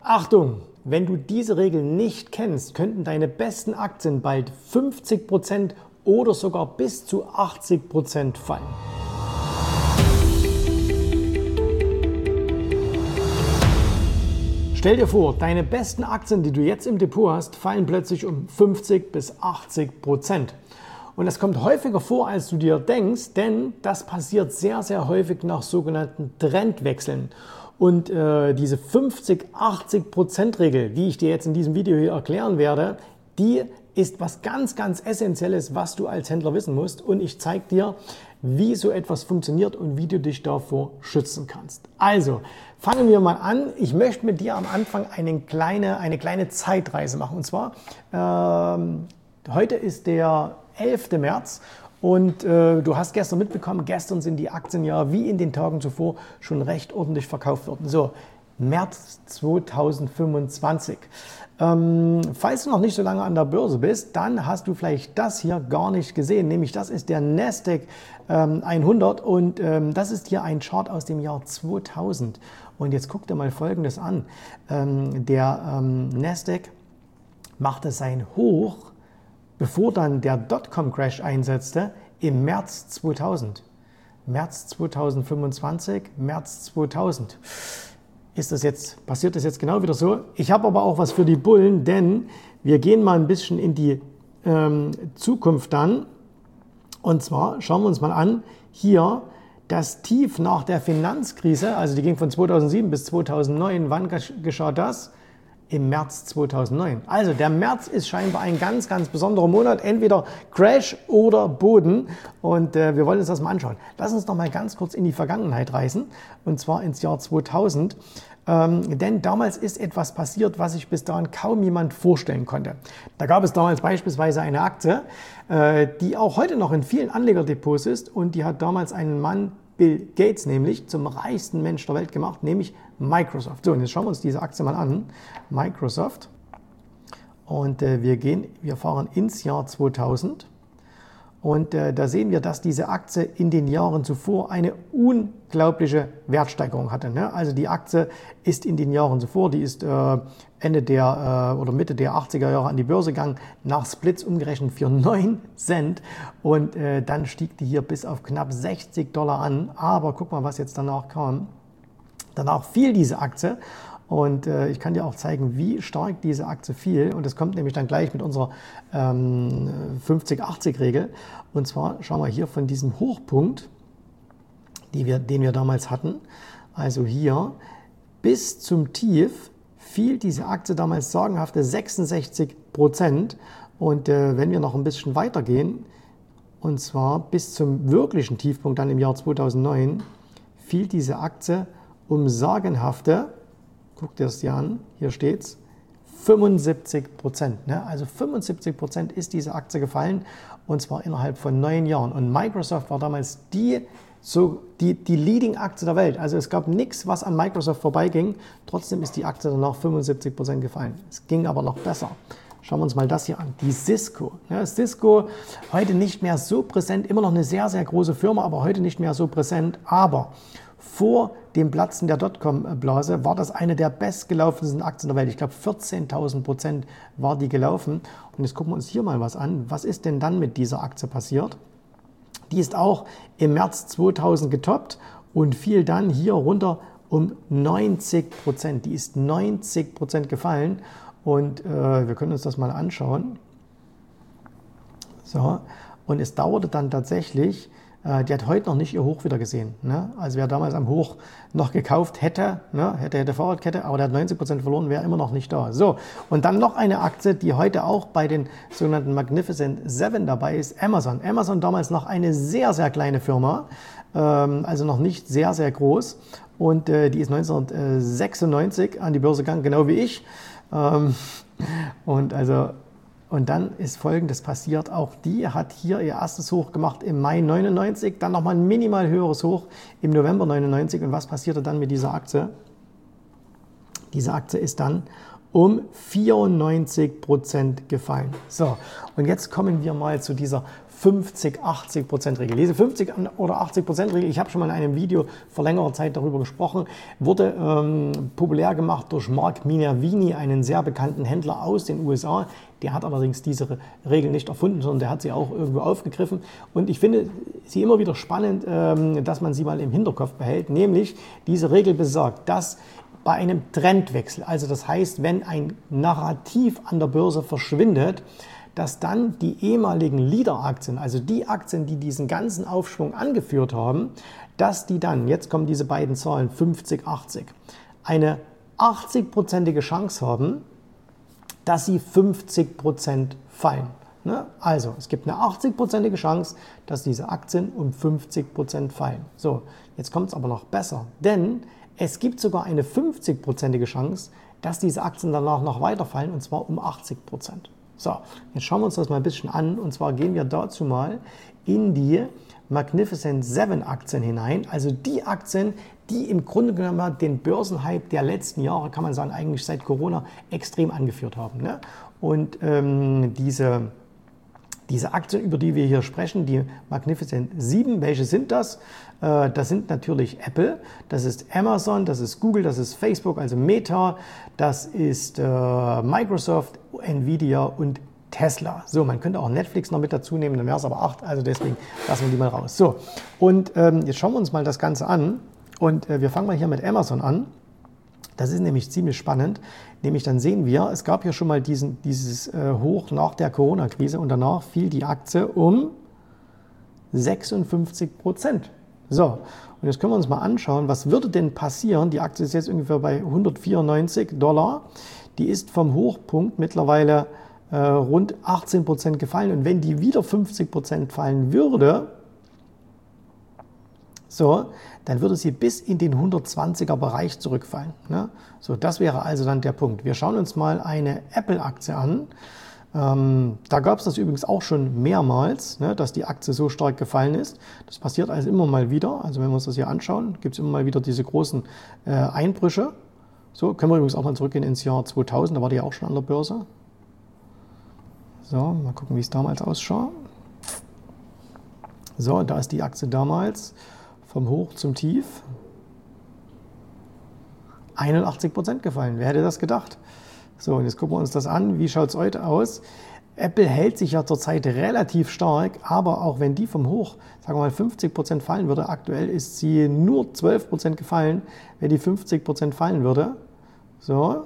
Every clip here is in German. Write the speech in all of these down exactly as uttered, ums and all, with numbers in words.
Achtung! Wenn du diese Regel nicht kennst, könnten deine besten Aktien bald fünfzig Prozent oder sogar bis zu achtzig Prozent fallen. Stell dir vor, deine besten Aktien, die du jetzt im Depot hast, fallen plötzlich um fünfzig bis achtzig Prozent. Und das kommt häufiger vor, als du dir denkst, denn das passiert sehr, sehr häufig nach sogenannten Trendwechseln. Und äh, diese fünfzig bis achtzig Prozent Regel, die ich dir jetzt in diesem Video hier erklären werde, die ist was ganz, ganz Essentielles, was du als Händler wissen musst. Und ich zeige dir, wie so etwas funktioniert und wie du dich davor schützen kannst. Also, fangen wir mal an. Ich möchte mit dir am Anfang eine kleine, eine kleine Zeitreise machen. Und zwar, ähm, heute ist der elfte März. Und äh, du hast gestern mitbekommen, gestern sind die Aktien ja wie in den Tagen zuvor schon recht ordentlich verkauft worden. So, März zweitausendfünfundzwanzig. Ähm, falls du noch nicht so lange an der Börse bist, dann hast du vielleicht das hier gar nicht gesehen, nämlich das ist der Nasdaq ähm, hundert und ähm, das ist hier ein Chart aus dem Jahr zweitausend. Und jetzt guck dir mal Folgendes an. Ähm, der ähm, Nasdaq machte sein Hoch, bevor dann der Dotcom-Crash einsetzte, im März zweitausend. März zweitausendfünfundzwanzig, März zweitausend. Ist das jetzt, passiert das jetzt genau wieder so? Ich habe aber auch was für die Bullen, denn wir gehen mal ein bisschen in die ähm, Zukunft dann. Und zwar schauen wir uns mal an, hier das Tief nach der Finanzkrise, also die ging von zweitausendsieben bis zweitausendneun. Wann geschah das? Im März zweitausendneun. Also der März ist scheinbar ein ganz, ganz besonderer Monat, entweder Crash oder Boden. Und äh, wir wollen uns das mal anschauen. Lass uns noch mal ganz kurz in die Vergangenheit reisen, und zwar ins Jahr zweitausend. Ähm, denn damals ist etwas passiert, was sich bis dahin kaum jemand vorstellen konnte. Da gab es damals beispielsweise eine Aktie, äh, die auch heute noch in vielen Anlegerdepots ist, und die hat damals einen Mann, Bill Gates, nämlich zum reichsten Mensch der Welt gemacht, nämlich Microsoft. So, und jetzt schauen wir uns diese Aktie mal an. Microsoft. Und äh, wir gehen, wir fahren ins Jahr zweitausend. Und äh, da sehen wir, dass diese Aktie in den Jahren zuvor eine unglaubliche Wertsteigerung hatte. Ne? Also die Aktie ist in den Jahren zuvor, die ist äh, Ende der äh, oder Mitte der achtziger Jahre an die Börse gegangen, nach Splits umgerechnet für neun Cent. Und äh, dann stieg die hier bis auf knapp sechzig Dollar an. Aber guck mal, was jetzt danach kam. Danach fiel diese Aktie. Und äh, ich kann dir auch zeigen, wie stark diese Aktie fiel. Und das kommt nämlich dann gleich mit unserer ähm, fünfzig achtzig Regel. Und zwar schauen wir hier von diesem Hochpunkt, die wir, den wir damals hatten. Also hier bis zum Tief fiel diese Aktie damals sagenhafte sechsundsechzig Prozent. Und äh, wenn wir noch ein bisschen weitergehen, und zwar bis zum wirklichen Tiefpunkt dann im Jahr zweitausendneun, fiel diese Aktie um sagenhafte, guck dir das hier an, hier steht's, fünfundsiebzig Prozent. Ne? Also fünfundsiebzig Prozent ist diese Aktie gefallen, und zwar innerhalb von neun Jahren. Und Microsoft war damals die, so die, die Leading-Aktie der Welt. Also es gab nichts, was an Microsoft vorbeiging. Trotzdem ist die Aktie danach fünfundsiebzig Prozent gefallen. Es ging aber noch besser. Schauen wir uns mal das hier an, die Cisco. Ja, Cisco, heute nicht mehr so präsent, immer noch eine sehr, sehr große Firma, aber heute nicht mehr so präsent. Aber vor dem Platzen der Dotcom-Blase war das eine der bestgelaufensten Aktien der Welt. Ich glaube, vierzehntausend Prozent war die gelaufen. Und jetzt gucken wir uns hier mal was an. Was ist denn dann mit dieser Aktie passiert? Die ist auch im März zweitausend getoppt und fiel dann hier runter um neunzig Prozent. Die ist neunzig Prozent gefallen. Und äh, wir können uns das mal anschauen. So, und es dauerte dann tatsächlich, äh, die hat heute noch nicht ihr Hoch wieder gesehen. Ne? Also wer damals am Hoch noch gekauft hätte, ne? hätte, hätte Fahrradkette, aber der hat neunzig Prozent verloren, wäre immer noch nicht da. So, und dann noch eine Aktie, die heute auch bei den sogenannten Magnificent Seven dabei ist, Amazon. Amazon damals noch eine sehr, sehr kleine Firma, ähm, also noch nicht sehr, sehr groß. Und äh, die ist neunzehnhundertsechsundneunzig an die Börse gegangen, genau wie ich. Ähm, und, also, und dann ist Folgendes passiert. Auch die hat hier ihr erstes Hoch gemacht im Mai neunundneunzig, dann nochmal ein minimal höheres Hoch im November neunundneunzig. Und was passierte dann mit dieser Aktie? Diese Aktie ist dann um vierundneunzig Prozent gefallen. So, und jetzt kommen wir mal zu dieser fünfzig, achtzig Prozent Regel. Diese fünfzig oder achtzig Prozent Regel, ich habe schon mal in einem Video vor längerer Zeit darüber gesprochen, wurde ähm, populär gemacht durch Mark Minervini, einen sehr bekannten Händler aus den U S A. Der hat allerdings diese Regel nicht erfunden, sondern der hat sie auch irgendwo aufgegriffen. Und ich finde sie immer wieder spannend, ähm, dass man sie mal im Hinterkopf behält. Nämlich, diese Regel besagt, dass bei einem Trendwechsel, also das heißt, wenn ein Narrativ an der Börse verschwindet, dass dann die ehemaligen Leader-Aktien, also die Aktien, die diesen ganzen Aufschwung angeführt haben, dass die dann, jetzt kommen diese beiden Zahlen, fünfzig, achtzig, eine achtzig-prozentige Chance haben, dass sie fünfzig Prozent fallen. Also, es gibt eine achtzig-prozentige Chance, dass diese Aktien um fünfzig Prozent fallen. So, jetzt kommt es aber noch besser, denn es gibt sogar eine fünfzig-prozentige Chance, dass diese Aktien danach noch weiterfallen, und zwar um achtzig Prozent. So, jetzt schauen wir uns das mal ein bisschen an, und zwar gehen wir dazu mal in die Magnificent Seven Aktien hinein, also die Aktien, die im Grunde genommen den Börsenhype der letzten Jahre, kann man sagen, eigentlich seit Corona extrem angeführt haben. Ne? Und ähm, diese, diese Aktien, über die wir hier sprechen, die Magnificent Sieben, welche sind das? Äh, das sind natürlich Apple, das ist Amazon, das ist Google, das ist Facebook, also Meta, das ist äh, Microsoft, Nvidia und Tesla. So, man könnte auch Netflix noch mit dazu nehmen, dann wäre es aber acht, also deswegen lassen wir die mal raus. So, und ähm, jetzt schauen wir uns mal das Ganze an, und äh, wir fangen mal hier mit Amazon an. Das ist nämlich ziemlich spannend, nämlich dann sehen wir, es gab ja schon mal diesen, dieses äh, Hoch nach der Corona-Krise, und danach fiel die Aktie um sechsundfünfzig Prozent. So, und jetzt können wir uns mal anschauen, was würde denn passieren? Die Aktie ist jetzt ungefähr bei hundertvierundneunzig Dollar. Die ist vom Hochpunkt mittlerweile äh, rund achtzehn Prozent gefallen. Und wenn die wieder fünfzig Prozent fallen würde, so, dann würde sie bis in den hundertzwanziger Bereich zurückfallen. Ne? So, das wäre also dann der Punkt. Wir schauen uns mal eine Apple-Aktie an. Ähm, da gab es das übrigens auch schon mehrmals, ne, dass die Aktie so stark gefallen ist. Das passiert also immer mal wieder. Also wenn wir uns das hier anschauen, gibt es immer mal wieder diese großen äh, Einbrüche. So, können wir übrigens auch mal zurückgehen ins Jahr zweitausend, da war die ja auch schon an der Börse. So, mal gucken, wie es damals ausschaut. So, da ist die Aktie damals vom Hoch zum Tief einundachtzig Prozent gefallen. Wer hätte das gedacht? So, und jetzt gucken wir uns das an. Wie schaut es heute aus? Apple hält sich ja zurzeit relativ stark, aber auch wenn die vom Hoch, sagen wir mal, fünfzig Prozent fallen würde, aktuell ist sie nur zwölf Prozent gefallen, wenn die fünfzig Prozent fallen würde, so,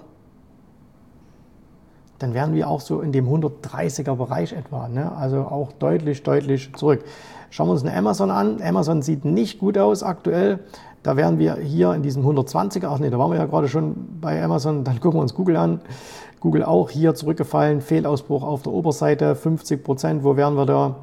dann wären wir auch so in dem hundertdreißiger Bereich etwa, ne? Also auch deutlich, deutlich zurück. Schauen wir uns eine Amazon an. Amazon sieht nicht gut aus aktuell. Da wären wir hier in diesem hundertzwanziger, ach nee, da waren wir ja gerade schon bei Amazon, dann gucken wir uns Google an. Google auch hier zurückgefallen, Fehlausbruch auf der Oberseite, fünfzig Prozent, wo wären wir da?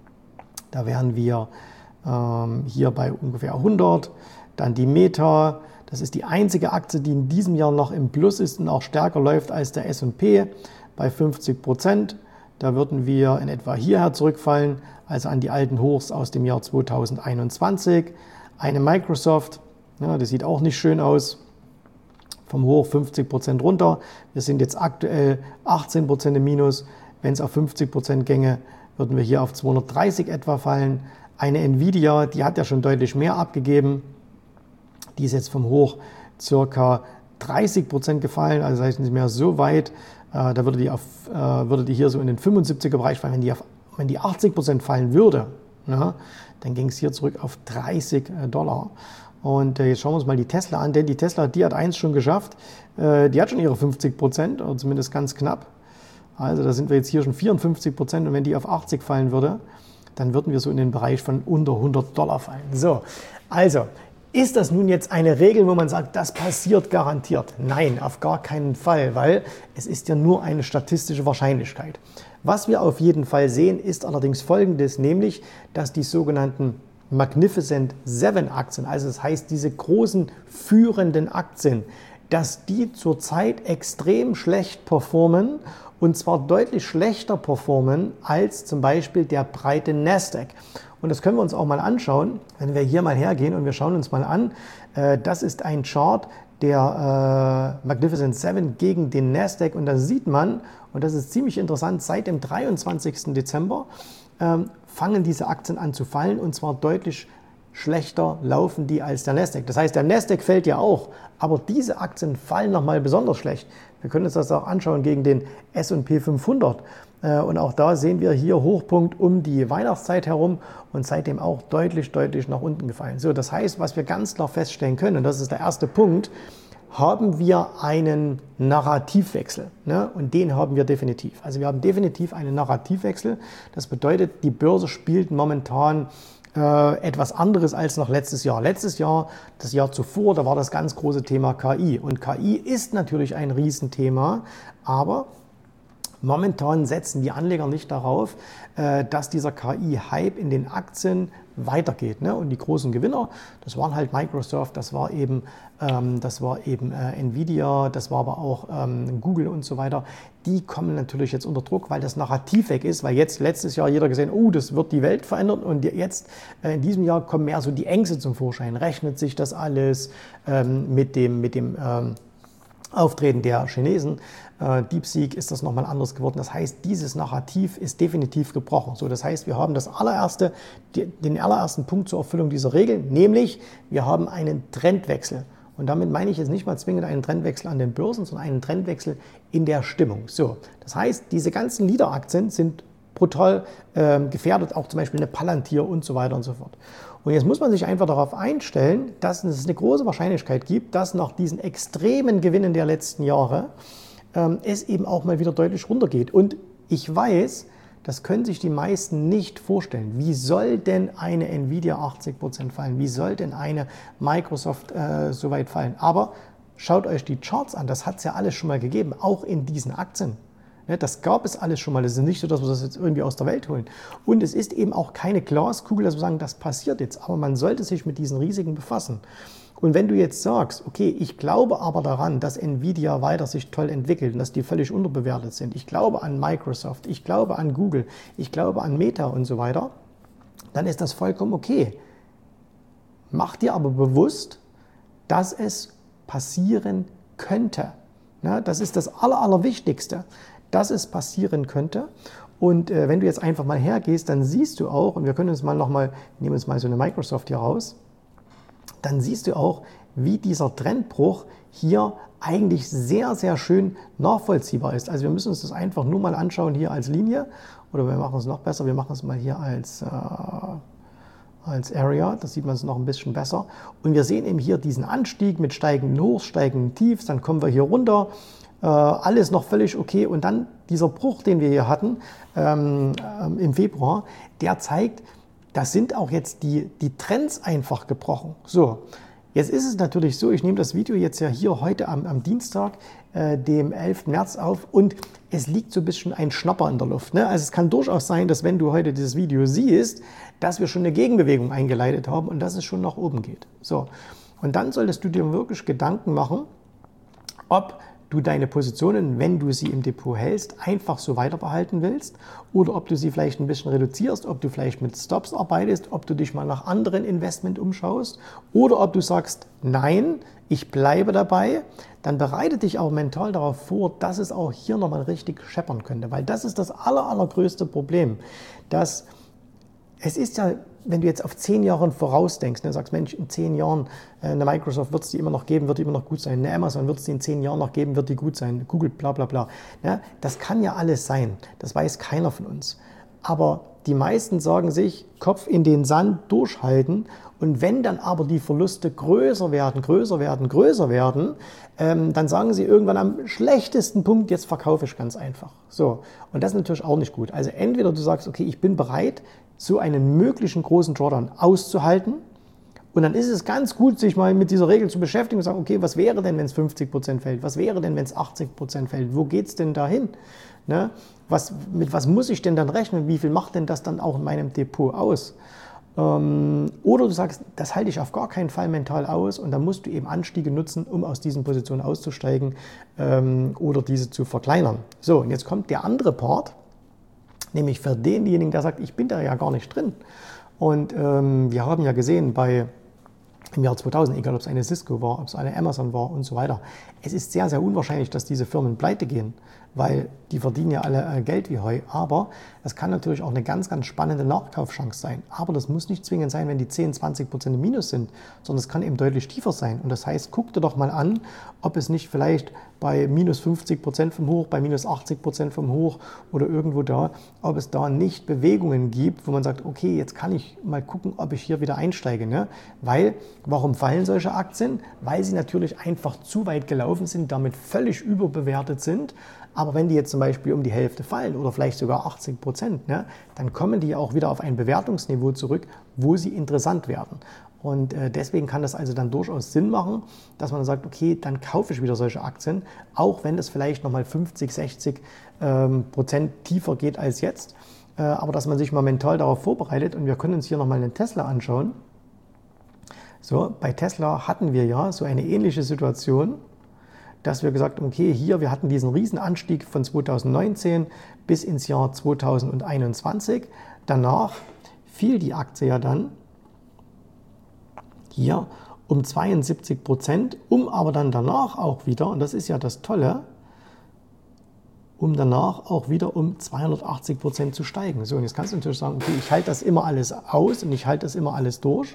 Da wären wir ähm, hier bei ungefähr hundert. Dann die Meta, das ist die einzige Aktie, die in diesem Jahr noch im Plus ist und auch stärker läuft als der S und P bei fünfzig Prozent. Da würden wir in etwa hierher zurückfallen, also an die alten Hochs aus dem Jahr zweitausendeinundzwanzig. Eine Microsoft, ja, das sieht auch nicht schön aus, vom Hoch fünfzig Prozent runter. Wir sind jetzt aktuell achtzehn Prozent im Minus. Wenn es auf fünfzig Prozent gänge, würden wir hier auf zweihundertdreißig etwa fallen. Eine Nvidia, die hat ja schon deutlich mehr abgegeben. Die ist jetzt vom Hoch circa dreißig Prozent gefallen, also das heißt nicht mehr so weit. Äh, da würde die, auf, äh, würde die hier so in den fünfundsiebziger Bereich fallen. Wenn die, auf, wenn die achtzig Prozent fallen würde, na, dann ging es hier zurück auf dreißig Dollar. Und äh, jetzt schauen wir uns mal die Tesla an, denn die Tesla, die hat eins schon geschafft. Äh, die hat schon ihre fünfzig Prozent, oder zumindest ganz knapp. Also da sind wir jetzt hier schon vierundfünfzig Prozent, und wenn die auf achtzig fallen würde, dann würden wir so in den Bereich von unter hundert Dollar fallen. So, also ist das nun jetzt eine Regel, wo man sagt, das passiert garantiert? Nein, auf gar keinen Fall, weil es ist ja nur eine statistische Wahrscheinlichkeit. Was wir auf jeden Fall sehen, ist allerdings Folgendes, nämlich, dass die sogenannten Magnificent Seven Aktien, also das heißt diese großen führenden Aktien, dass die zurzeit extrem schlecht performen, und zwar deutlich schlechter performen als zum Beispiel der breite Nasdaq. Und das können wir uns auch mal anschauen, wenn wir hier mal hergehen und wir schauen uns mal an. Das ist ein Chart der Magnificent Seven gegen den Nasdaq, und da sieht man, und das ist ziemlich interessant, seit dem dreiundzwanzigsten Dezember ähm, fangen diese Aktien an zu fallen und zwar deutlich schlechter laufen die als der Nasdaq. Das heißt, der Nasdaq fällt ja auch, aber diese Aktien fallen nochmal besonders schlecht. Wir können uns das auch anschauen gegen den S und P fünfhundert. Und auch da sehen wir hier Hochpunkt um die Weihnachtszeit herum und seitdem auch deutlich, deutlich nach unten gefallen. So, das heißt, was wir ganz klar feststellen können, und das ist der erste Punkt, haben wir einen Narrativwechsel. Ne? Und den haben wir definitiv. Also wir haben definitiv einen Narrativwechsel. Das bedeutet, die Börse spielt momentan äh, etwas anderes als noch letztes Jahr. Letztes Jahr, das Jahr zuvor, da war das ganz große Thema K I. Und K I ist natürlich ein Riesenthema, aber momentan setzen die Anleger nicht darauf, dass dieser K I-Hype in den Aktien weitergeht. Und die großen Gewinner, das waren halt Microsoft, das war eben, das war eben Nvidia, das war aber auch Google und so weiter. Die kommen natürlich jetzt unter Druck, weil das Narrativ weg ist, weil jetzt letztes Jahr jeder gesehen, oh, das wird die Welt verändern und jetzt in diesem Jahr kommen mehr so die Ängste zum Vorschein. Rechnet sich das alles mit dem, mit dem Auftreten der Chinesen, äh, DeepSeek ist das nochmal anders geworden. Das heißt, dieses Narrativ ist definitiv gebrochen. So, das heißt, wir haben das allererste, die, den allerersten Punkt zur Erfüllung dieser Regel, nämlich wir haben einen Trendwechsel. Und damit meine ich jetzt nicht mal zwingend einen Trendwechsel an den Börsen, sondern einen Trendwechsel in der Stimmung. So, das heißt, diese ganzen Leader-Aktien sind brutal äh, gefährdet, auch zum Beispiel eine Palantir und so weiter und so fort. Und jetzt muss man sich einfach darauf einstellen, dass es eine große Wahrscheinlichkeit gibt, dass nach diesen extremen Gewinnen der letzten Jahre ähm, es eben auch mal wieder deutlich runtergeht. Und ich weiß, das können sich die meisten nicht vorstellen. Wie soll denn eine Nvidia achtzig Prozent fallen? Wie soll denn eine Microsoft äh, so weit fallen? Aber schaut euch die Charts an, das hat es ja alles schon mal gegeben, auch in diesen Aktien. Das gab es alles schon mal. Es ist nicht so, dass wir das jetzt irgendwie aus der Welt holen. Und es ist eben auch keine Glaskugel, dass wir sagen, das passiert jetzt. Aber man sollte sich mit diesen Risiken befassen. Und wenn du jetzt sagst, okay, ich glaube aber daran, dass Nvidia weiter sich toll entwickelt und dass die völlig unterbewertet sind. Ich glaube an Microsoft, ich glaube an Google, ich glaube an Meta und so weiter, dann ist das vollkommen okay. Mach dir aber bewusst, dass es passieren könnte. Ja, das ist das Aller, Allerwichtigste, dass es passieren könnte. Und äh, wenn du jetzt einfach mal hergehst, dann siehst du auch, und wir können uns mal nochmal, nehmen uns mal so eine Microsoft hier raus, dann siehst du auch, wie dieser Trendbruch hier eigentlich sehr, sehr schön nachvollziehbar ist. Also wir müssen uns das einfach nur mal anschauen hier als Linie, oder wir machen es noch besser, wir machen es mal hier als, äh, als Area, da sieht man es noch ein bisschen besser. Und wir sehen eben hier diesen Anstieg mit steigenden Hochs, steigenden Tiefs, dann kommen wir hier runter, äh, alles noch völlig okay. Und dann dieser Bruch, den wir hier hatten ähm, ähm, im Februar, der zeigt, das sind auch jetzt die, die Trends einfach gebrochen. So, jetzt ist es natürlich so, ich nehme das Video jetzt ja hier heute am, am Dienstag, äh, dem elften März auf und es liegt so ein bisschen ein Schnapper in der Luft. Ne? Also es kann durchaus sein, dass wenn du heute dieses Video siehst, dass wir schon eine Gegenbewegung eingeleitet haben und dass es schon nach oben geht. So, und dann solltest du dir wirklich Gedanken machen, ob du deine Positionen, wenn du sie im Depot hältst, einfach so weiter behalten willst oder ob du sie vielleicht ein bisschen reduzierst, ob du vielleicht mit Stops arbeitest, ob du dich mal nach anderen Investment umschaust oder ob du sagst, nein, ich bleibe dabei, dann bereite dich auch mental darauf vor, dass es auch hier nochmal richtig scheppern könnte, weil das ist das aller, allergrößte Problem, dass es ist ja, wenn du jetzt auf zehn Jahre vorausdenkst, ne, sagst, Mensch, in zehn Jahren, äh, eine Microsoft wird es die immer noch geben, wird die immer noch gut sein, eine Amazon wird es die in zehn Jahren noch geben, wird die gut sein, Google, bla bla bla. Ja, das kann ja alles sein, das weiß keiner von uns. Aber die meisten sagen sich, Kopf in den Sand durchhalten und wenn dann aber die Verluste größer werden, größer werden, größer werden, ähm, dann sagen sie irgendwann am schlechtesten Punkt, jetzt verkaufe ich ganz einfach. So, und das ist natürlich auch nicht gut. Also entweder du sagst, okay, ich bin bereit, so einen möglichen großen Drawdown auszuhalten. Und dann ist es ganz gut, sich mal mit dieser Regel zu beschäftigen und sagen, okay, was wäre denn, wenn es fünfzig Prozent fällt? Was wäre denn, wenn es achtzig Prozent fällt? Wo geht es denn dahin? Ne? Was, mit was muss ich denn dann rechnen? Wie viel macht denn das dann auch in meinem Depot aus? Ähm, oder du sagst, das halte ich auf gar keinen Fall mental aus und dann musst du eben Anstiege nutzen, um aus diesen Positionen auszusteigen ähm, oder diese zu verkleinern. So, und jetzt kommt der andere Part, nämlich für denjenigen, der sagt, ich bin da ja gar nicht drin. Und ähm, wir haben ja gesehen, bei im Jahr zweitausend, egal ob es eine Cisco war, ob es eine Amazon war und so weiter. Es ist sehr, sehr unwahrscheinlich, dass diese Firmen pleite gehen, weil die verdienen ja alle Geld wie Heu. Aber das kann natürlich auch eine ganz, ganz spannende Nachkaufchance sein. Aber das muss nicht zwingend sein, wenn die zehn, zwanzig Prozent im Minus sind, sondern es kann eben deutlich tiefer sein. Und das heißt, guck dir doch mal an, ob es nicht vielleicht bei minus fünfzig Prozent vom Hoch, bei minus achtzig Prozent vom Hoch oder irgendwo da, ob es da nicht Bewegungen gibt, wo man sagt, okay, jetzt kann ich mal gucken, ob ich hier wieder einsteige. Ne? Weil, warum fallen solche Aktien? Weil sie natürlich einfach zu weit gelaufen sind, damit völlig überbewertet sind. Aber wenn die jetzt zum Beispiel um die Hälfte fallen oder vielleicht sogar achtzig Prozent, ne, dann kommen die auch wieder auf ein Bewertungsniveau zurück, wo sie interessant werden. Und äh, deswegen kann das also dann durchaus Sinn machen, dass man sagt, okay, dann kaufe ich wieder solche Aktien, auch wenn das vielleicht nochmal fünfzig, sechzig ähm, Prozent tiefer geht als jetzt. Äh, aber dass man sich mal mental darauf vorbereitet, und wir können uns hier nochmal einen Tesla anschauen. So, bei Tesla hatten wir ja so eine ähnliche Situation, dass wir gesagt haben, okay, hier, wir hatten diesen riesen Anstieg von zweitausendneunzehn bis ins Jahr zweitausendeinundzwanzig. Danach fiel die Aktie ja dann hier um zweiundsiebzig Prozent, um aber dann danach auch wieder, und das ist ja das Tolle, um danach auch wieder um zweihundertachtzig Prozent zu steigen. So, und jetzt kannst du natürlich sagen, okay, ich halte das immer alles aus und ich halte das immer alles durch.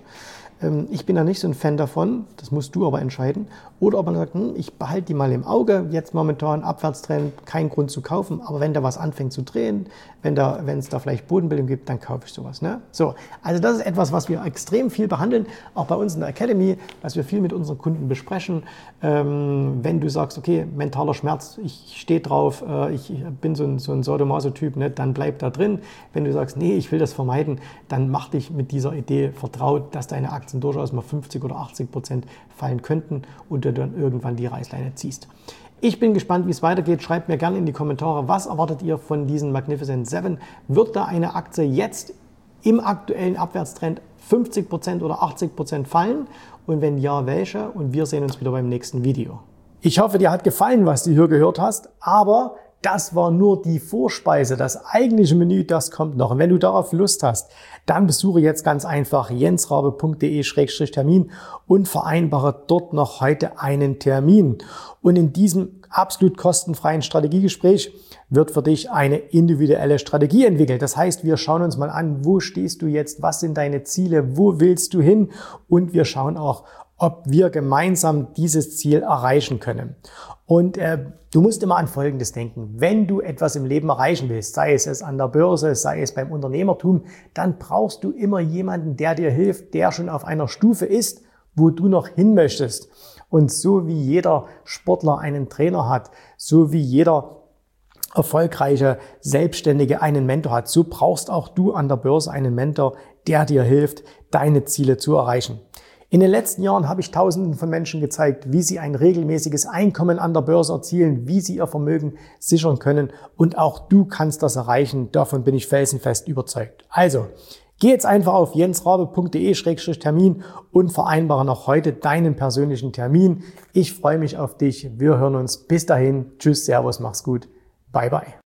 Ich bin da nicht so ein Fan davon, das musst du aber entscheiden. Oder ob man sagt, hm, ich behalte die mal im Auge, jetzt momentan Abwärtstrend, kein Grund zu kaufen, aber wenn da was anfängt zu drehen, wenn da, wenn es da vielleicht Bodenbildung gibt, dann kaufe ich sowas. Ne? So, also das ist etwas, was wir extrem viel behandeln, auch bei uns in der Academy, dass wir viel mit unseren Kunden besprechen. Ähm, wenn du sagst, okay, mentaler Schmerz, ich stehe drauf, äh, ich bin so ein, so ein Sadomaso-Typ, ne, dann bleib da drin. Wenn du sagst, nee, ich will das vermeiden, dann mach dich mit dieser Idee vertraut, dass deine Aktien durchaus mal fünfzig oder achtzig Prozent fallen könnten und du dann irgendwann die Reißleine ziehst. Ich bin gespannt, wie es weitergeht. Schreibt mir gerne in die Kommentare, was erwartet ihr von diesen Magnificent Seven? Wird da eine Aktie jetzt im aktuellen Abwärtstrend fünfzig Prozent oder achtzig Prozent fallen? Und wenn ja, welche? Und wir sehen uns wieder beim nächsten Video. Ich hoffe, dir hat gefallen, was du hier gehört hast, aber das war nur die Vorspeise. Das eigentliche Menü, das kommt noch. Und wenn du darauf Lust hast, dann besuche jetzt ganz einfach jensrabe punkt de Schrägstrich Termin und vereinbare dort noch heute einen Termin. Und in diesem absolut kostenfreien Strategiegespräch wird für dich eine individuelle Strategie entwickelt. Das heißt, wir schauen uns mal an, wo stehst du jetzt, was sind deine Ziele, wo willst du hin? Und wir schauen auch, ob wir gemeinsam dieses Ziel erreichen können. Und äh, du musst immer an Folgendes denken. Wenn du etwas im Leben erreichen willst, sei es an der Börse, sei es beim Unternehmertum, dann brauchst du immer jemanden, der dir hilft, der schon auf einer Stufe ist, wo du noch hin möchtest. Und so wie jeder Sportler einen Trainer hat, so wie jeder erfolgreiche Selbstständige einen Mentor hat, so brauchst auch du an der Börse einen Mentor, der dir hilft, deine Ziele zu erreichen. In den letzten Jahren habe ich Tausenden von Menschen gezeigt, wie sie ein regelmäßiges Einkommen an der Börse erzielen, wie sie ihr Vermögen sichern können. Und auch du kannst das erreichen. Davon bin ich felsenfest überzeugt. Also, geh jetzt einfach auf jensrabe punkt de Schrägstrich Termin und vereinbare noch heute deinen persönlichen Termin. Ich freue mich auf dich. Wir hören uns. Bis dahin. Tschüss, Servus, mach's gut. Bye, bye.